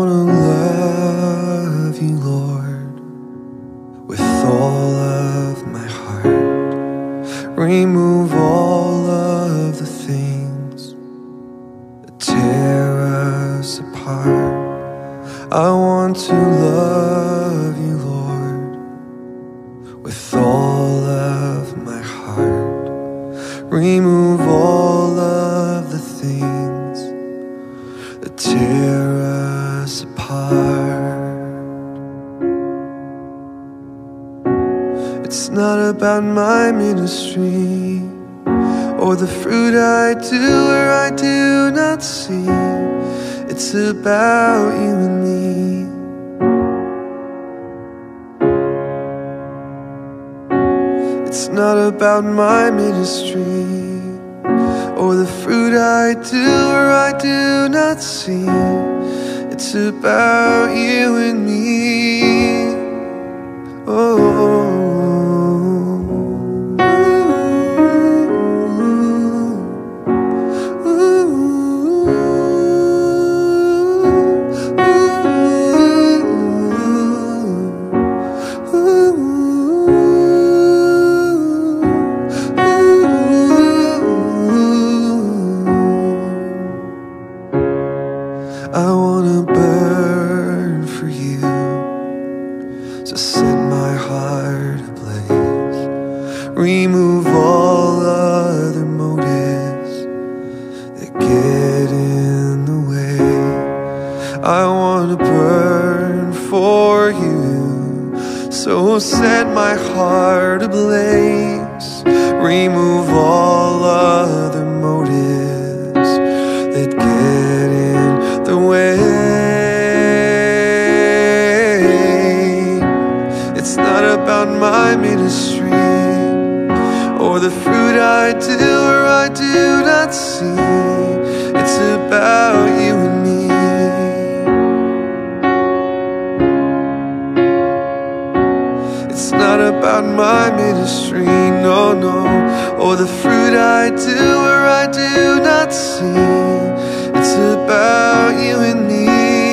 wanna love you, Lord, with all of my heart. Remove all of the things that tear us apart. I want to love you, Lord, with all of my heart. Remove all of the things that tear us apart. It's not about my ministry or the fruit I do or I do not see. It's about you and me. It's not about my ministry or the fruit I do or I do not see. It's about you and me. Oh. I wanna burn for you, so set my heart ablaze. Remove all other motives that get in the way. I wanna burn for you, so set my heart ablaze. Remove all other motives that get in the way. It's not about my ministry or the fruit I do or I do not see. It's about you and me. It's not about my ministry, no, no, or the fruit I do or I do not see. It's about you and me.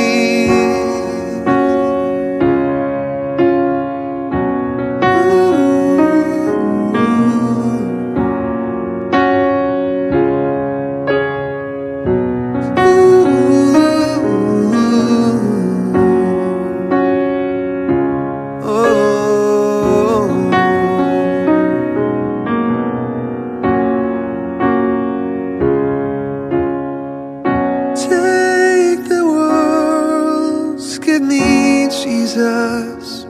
Take the world, give me Jesus.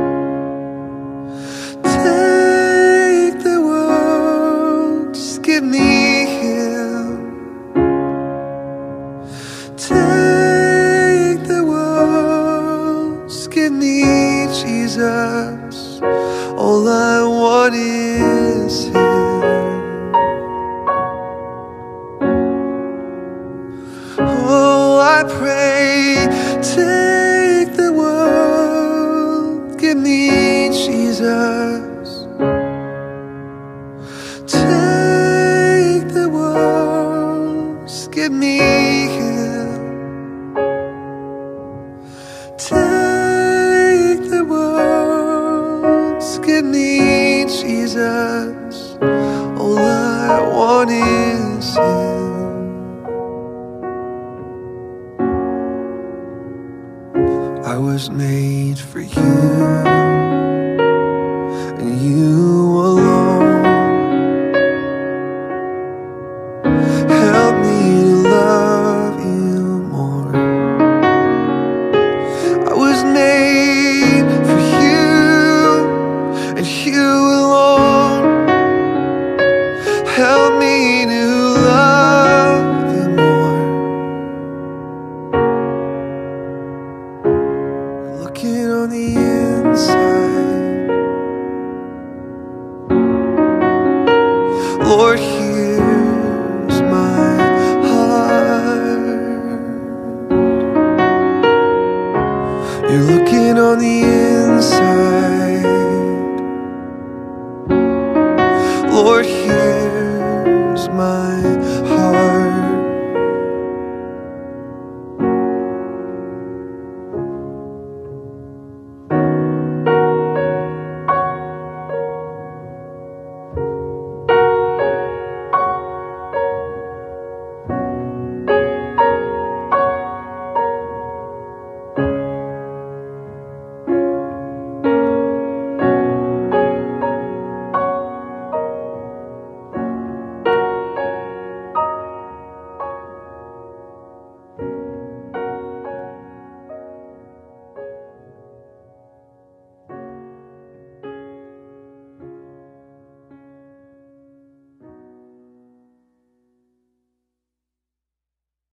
Take the world, just give me Him. Take the world, just give me Jesus. All I want is Him. Oh, I pray, take the world, give me Jesus. Take the world, just give me Him. Take the world, just give me Jesus. All I want is Him. I was made for you, and you alone. Help me to love you more. I was made for you, and you alone. Help me to love you more. Looking on the inside, Lord, here's my heart. You're looking on the inside, Lord, here's my